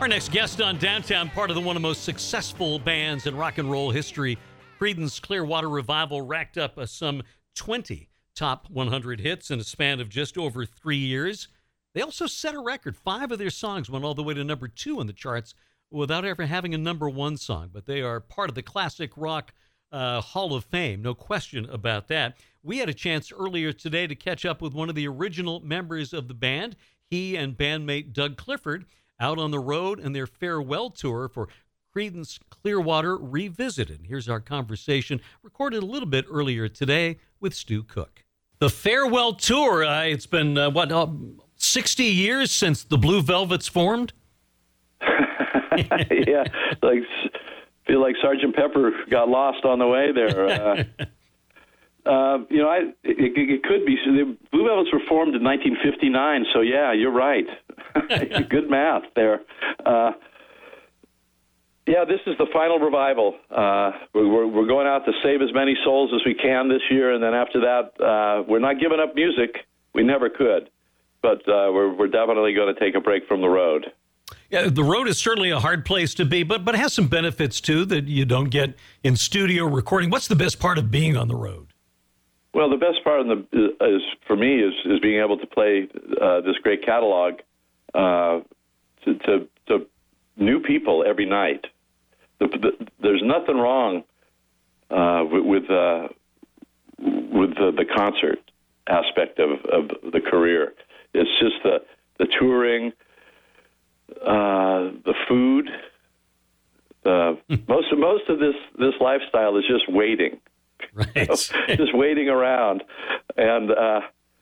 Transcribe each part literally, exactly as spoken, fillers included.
Our next guest on Downtown, part of the one of the most successful bands in rock and roll history, Creedence Clearwater Revival, racked up uh, some twenty top one hundred hits in a span of just over three years. They also set a record. Five of their songs went all the way to number two on the charts without ever having a number one song. But they are part of the classic rock uh, Hall of Fame, no question about that. We had a chance earlier today to catch up with one of the original members of the band, he and bandmate Doug Clifford, out on the road in their farewell tour for Creedence Clearwater Revisited. Here's our conversation, recorded a little bit earlier today with Stu Cook. The farewell tour, uh, it's been, uh, what, uh, sixty years since the Blue Velvets formed? Yeah, like feel like Sergeant Pepper got lost on the way there. Uh, uh, you know, I it, it could be. So the Blue Velvets were formed in nineteen fifty-nine, so yeah, you're right. Good math there. Uh, yeah, this is the final revival. Uh, we're, we're going out to save as many souls as we can this year, and then after that, uh, we're not giving up music. We never could, but uh, we're, we're definitely going to take a break from the road. Yeah, the road is certainly a hard place to be, but but it has some benefits, too, that you don't get in studio recording. What's the best part of being on the road? Well, the best part of the, is for me is, is being able to play uh, this great catalog uh, to, to, to new people every night. The, the, there's nothing wrong uh, with with, uh, with the, the concert aspect of, of the career. It's just the the touring, uh, the food. Uh, most of most of this this lifestyle is just waiting, right? Just waiting around, and uh,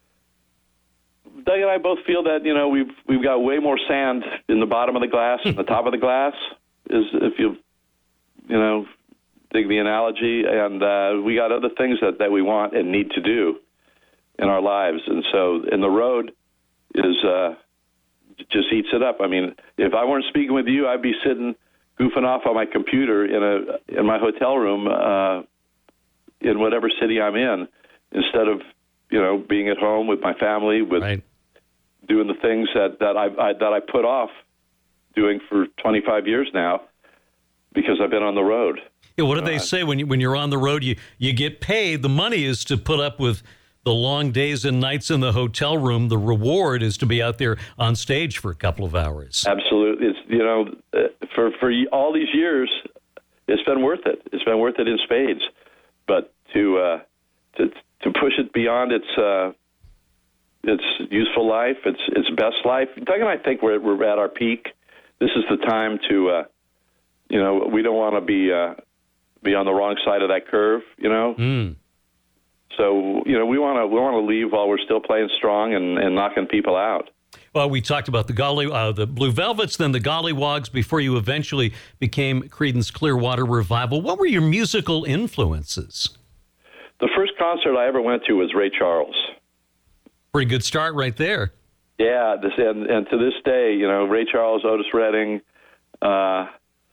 Doug and I both feel that you know we've we've got way more sand in the bottom of the glass than the top of the glass. Is if you you know dig the analogy, and uh, we got other things that, that we want and need to do in our lives, and so in the road is uh, just eats it up. I mean, if I weren't speaking with you, I'd be sitting goofing off on my computer in a in my hotel room uh, in whatever city I'm in, instead of you know being at home with my family, with right. doing the things that that I, I that I put off doing for twenty-five years now because I've been on the road. Yeah, what do they uh, say when you when you're on the road? You you get paid. The money is to put up with the long days and nights in the hotel room. The reward is to be out there on stage for a couple of hours. Absolutely. It's, you know, for, for all these years, it's been worth it. It's been worth it in spades. But to uh, to to push it beyond its uh, its useful life, its its best life, Doug and I think we're we're at our peak. This is the time to, uh, you know, we don't want to be uh, be on the wrong side of that curve. You know. Mm. So, you know, we want to we want to leave while we're still playing strong and, and knocking people out. Well, we talked about the Golly, uh, the Blue Velvets, then the Gollywogs, before you eventually became Creedence Clearwater Revival. What were your musical influences? The first concert I ever went to was Ray Charles. Pretty good start right there. Yeah, this, and, and to this day, you know, Ray Charles, Otis Redding, uh,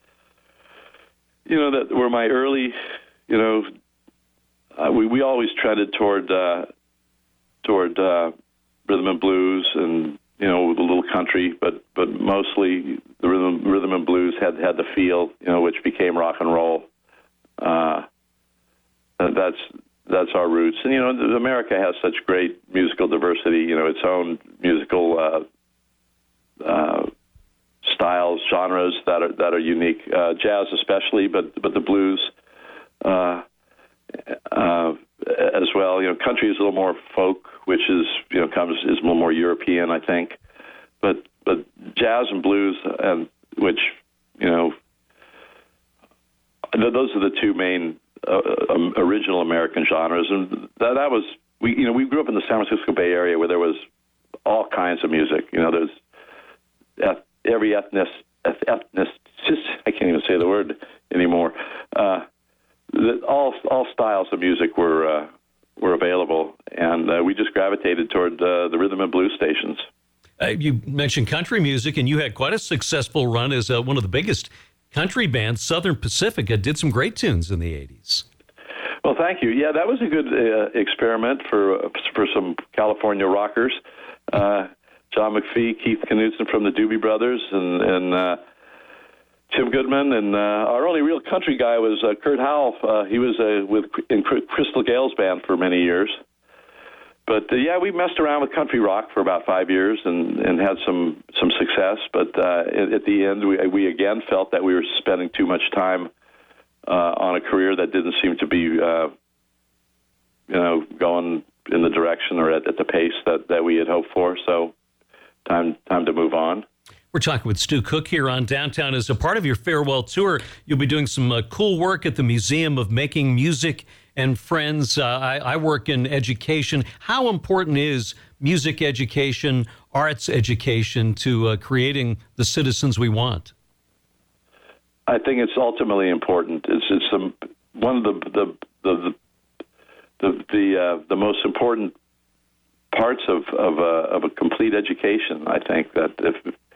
you know, that were my early, you know, Uh, we we always trended toward uh, toward uh, rhythm and blues, and you know a little country, but but mostly the rhythm rhythm and blues had had the feel, you know, which became rock and roll. Uh, that's that's our roots, and you know America has such great musical diversity, you know, its own musical uh, uh, styles, genres that are that are unique, uh, jazz especially, but but the blues. Uh, Uh, as well, you know, country is a little more folk, which is you know comes is a little more European, I think. But but jazz and blues, and which you know, those are the two main uh, um, original American genres, and that that was we you know we grew up in the San Francisco Bay Area where there was all kinds of music. You know, there's eth- every ethnic ethnic I can't even say the word anymore. Uh, All all styles of music were uh, were available, and uh, we just gravitated toward uh, the rhythm and blues stations. Uh, you mentioned country music, and you had quite a successful run as uh, one of the biggest country bands. Southern Pacifica did some great tunes in the eighties. Well, thank you. Yeah, that was a good uh, experiment for uh, for some California rockers. Uh, John McPhee, Keith Knutson from the Doobie Brothers, and, and uh, Tim Goodman, and uh, our only real country guy was uh, Kurt Howell. Uh, he was uh, with in Crystal Gale's band for many years. But uh, yeah, we messed around with country rock for about five years and, and had some some success. But uh, at, at the end, we we again felt that we were spending too much time uh, on a career that didn't seem to be, uh, you know, going in the direction or at, at the pace that, that we had hoped for. So time time to move on. We're talking with Stu Cook here on Downtown. As a part of your farewell tour, you'll be doing some uh, cool work at the Museum of Making Music and Friends. Uh, I, I work in education. How important is music education, arts education to uh, creating the citizens we want? I think it's ultimately important. It's, it's the, one of the the the the the, uh, the most important parts of of a, of a complete education. I think that if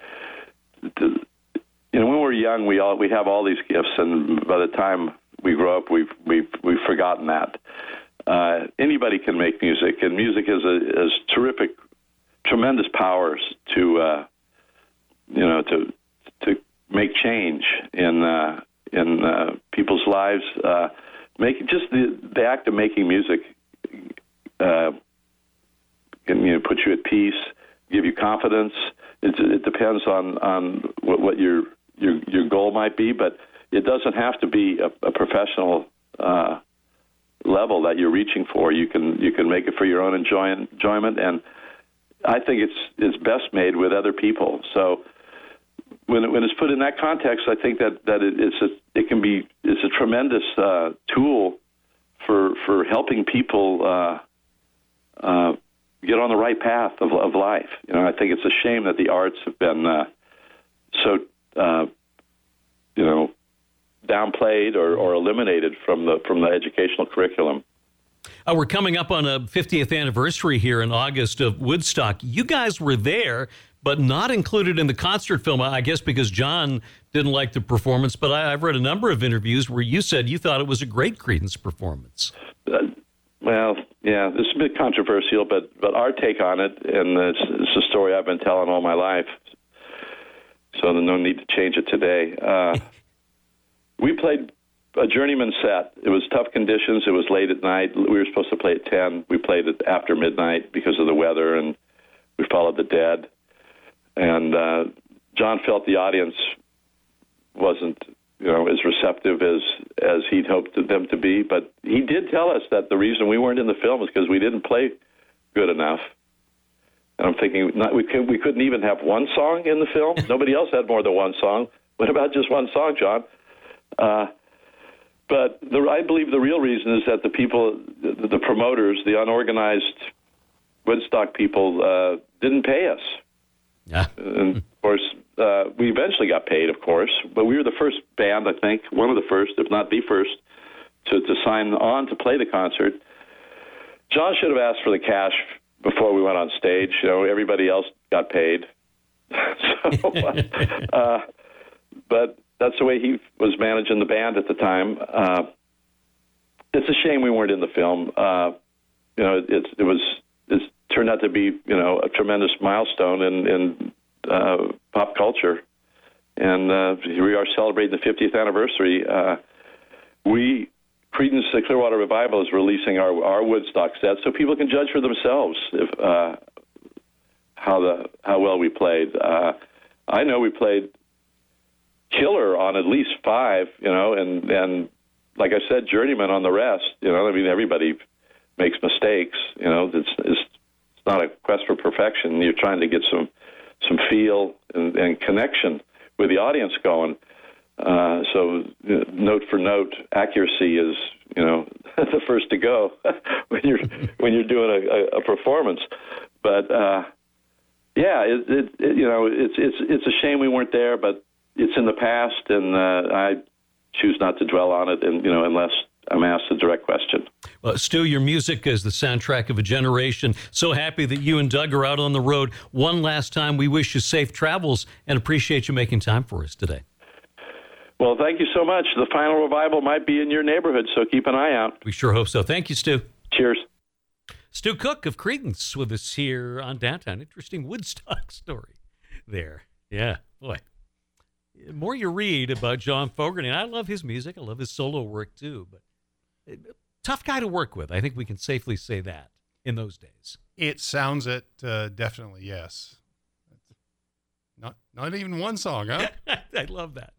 you know, when we're young, we all we have all these gifts, and by the time we grow up, we've we've we've forgotten that. Uh, anybody can make music, and music has a has terrific, tremendous powers to uh, you know to to make change in uh, in uh, people's lives. Uh, make just the the act of making music uh, can you know put you at peace, give you confidence. It, it depends on, on what, what your, your your goal might be, but it doesn't have to be a, a professional uh, level that you're reaching for. You can you can make it for your own enjoy, enjoyment, and I think it's it's best made with other people. So when it, when it's put in that context, I think that that it, it's a, it can be it's a tremendous uh, tool for for helping people. Uh, uh, get on the right path of, of life. You know, I think it's a shame that the arts have been uh, so, uh, you know, downplayed or, or eliminated from the from the educational curriculum. Uh, we're coming up on a fiftieth anniversary here in August of Woodstock. You guys were there, but not included in the concert film, I guess because John didn't like the performance. But I, I've read a number of interviews where you said you thought it was a great Creedence performance. Uh, Well, yeah, this is a bit controversial, but, but our take on it, and it's, it's a story I've been telling all my life, so there's no need to change it today. Uh, we played a journeyman set. It was tough conditions. It was late at night. We were supposed to play at ten. We played it after midnight because of the weather, and we followed the Dead. And uh, John felt the audience wasn't you know, as receptive as, as he'd hoped them to be. But he did tell us that the reason we weren't in the film is because we didn't play good enough. And I'm thinking, not, we, could, we couldn't even have one song in the film? Nobody else had more than one song. What about just one song, John? Uh, but the, I believe the real reason is that the people, the, the promoters, the unorganized Woodstock people uh, didn't pay us. Yeah. And, of course, uh, we eventually got paid, of course, but we were the first band, I think, one of the first, if not the first, to, to sign on to play the concert. John should have asked for the cash before we went on stage. You know, everybody else got paid. so, uh, but that's the way he was managing the band at the time. Uh, it's a shame we weren't in the film. Uh, you know, it, it was it turned out to be you know a tremendous milestone in, in uh, pop culture, and uh, here we are celebrating the fiftieth anniversary. Uh, we. Creedence the Clearwater Revival is releasing our, our Woodstock set, so people can judge for themselves if uh, how the how well we played. Uh, I know we played killer on at least five, you know, and and like I said, journeyman on the rest. You know, I mean, everybody makes mistakes. You know, it's it's, it's not a quest for perfection. You're trying to get some some feel and, and connection with the audience going. Uh, so you know, note for note accuracy is, you know, the first to go when you're when you're doing a, a performance. But uh, yeah, it, it, it, you know, it's it's it's a shame we weren't there, but it's in the past, and uh, I choose not to dwell on it, and you know, unless I'm asked a direct question. Well, Stu, your music is the soundtrack of a generation. So happy that you and Doug are out on the road. One last time, we wish you safe travels and appreciate you making time for us today. Well, thank you so much. The final revival might be in your neighborhood, so keep an eye out. We sure hope so. Thank you, Stu. Cheers. Stu Cook of Creedence with us here on Downtown. Interesting Woodstock story there. Yeah, boy. the more you read about John Fogerty, and I love his music, I love his solo work too, but uh, tough guy to work with. I think we can safely say that in those days. It sounds it, uh, definitely, yes. Not not even one song, huh? I love that.